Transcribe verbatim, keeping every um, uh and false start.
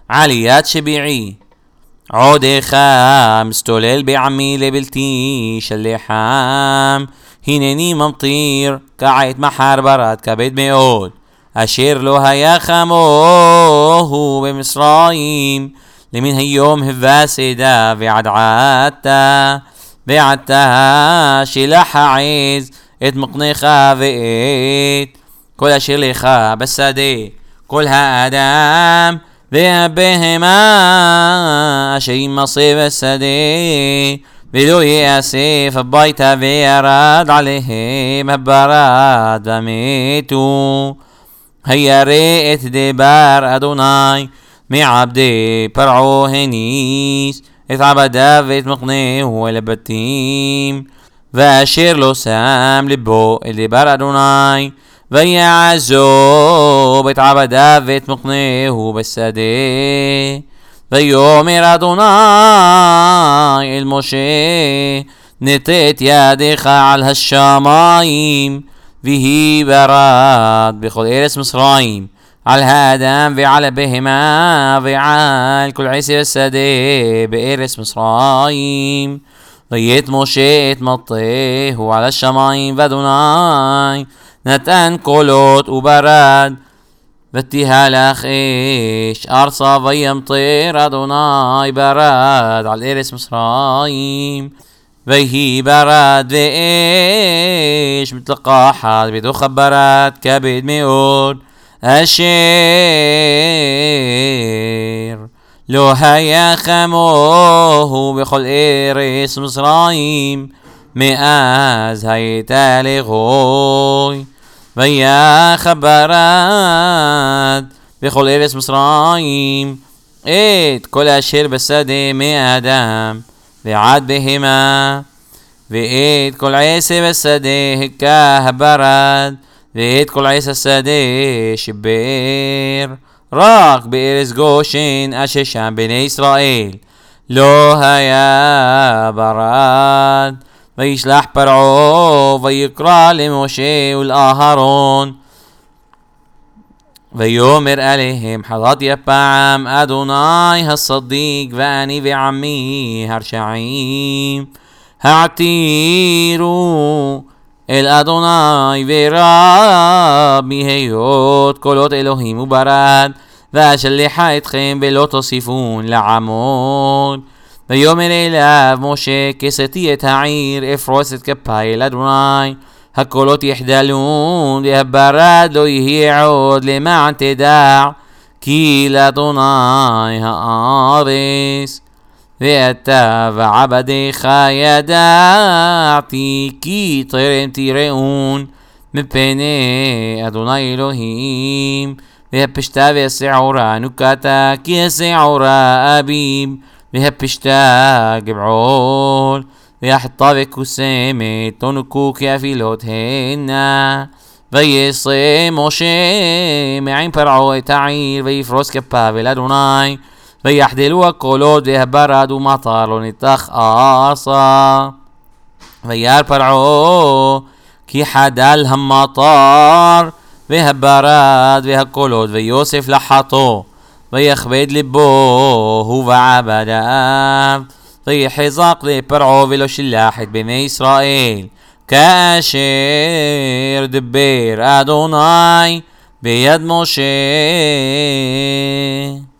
עליית שביעי. עוד אחד מסתולל בעמי לבלתי שלחם, הנני ממטיר כעת מחר ברד כבד מאוד, אשר לא היה חמוהו במצרים, למן היום הבא שדה ועדעתה ועתה שלח העז את מקנך ואת כל אשר לך בשדה, כל האדם והבהמה אשר ימצא בשדה, ולא יאסף הביתה וירד עליהם הברד ומתו. הירא את דבר אדוני מעבדי פרעה הניס את עבדיו ואת מקנהו אל הבתים, ואשר לא שם לבו אל דבר אדוני ויעזוב את עבדיו ואת מקנהו בשדה. ויאמר אדוני אל משה, נטה את ידך על השמיים ויהי ברד בכל ארץ מצרים, על האדם ועל הבהמה ועל כל עשב השדה בארץ מצרים. וית משה את מטהו על השמיים, ואדוני נתן קולות וברד, ותהלך אש ארצה וימטר אדוני ברד על ארץ מצרים. ויהי ברד ואש מתלקחת בתוך הברד כבד מאוד, אשר לא היה כמוהו בכל ארץ מצרים מאז הייתה לגוי. ויח הברד בכל ארץ מצרים את כל אשר בשדה מאדם ועד בהמה, ואת כל עשב השדה הכה הברד, ואת כל עץ השדה שבר. רק בארץ גושן אשר שם בני ישראל לא היה ברד. וישלח פרעה ויקרא למשה ולאהרון ויאמר עליהם, חזרתי הפעם אדוני הצדיק ואני ועמי הרשעים, העתירו אל אדוני ורב מהיות קולות אלוהים וברד, ואשלחה אתכם ולא תוסיפון לעמוד. ויאמר אליו משה, כיסיתי את העיר אפרוס את כפי אל אדוני, הקולות יחדלון והברד לא יהיה עוד, למען תדע כי לאדוני הארץ. ואתה ועבדיך ידעתי כי טרם תראון מפני אדוני אלוהים. והפשתה והשעורה נוקתה כי השעורה אביב, והפשתה גבעול, והחטא וקוסמת תונקו כאפילות הנה. ויעשה משה מעם פרעה את העיר ויפרוס כפיו אל אדוני, ויחדלו הקולות והברד ומטר לא ניתח ארצה. וירא פרעה כי חדל המטר והברד והקולות, ויוסף לחטוא ויכבד לבו הוא ועבדיו. ויחזק לפרעה ולא שלח את בני ישראל כאשר דבר אדוני ביד משה.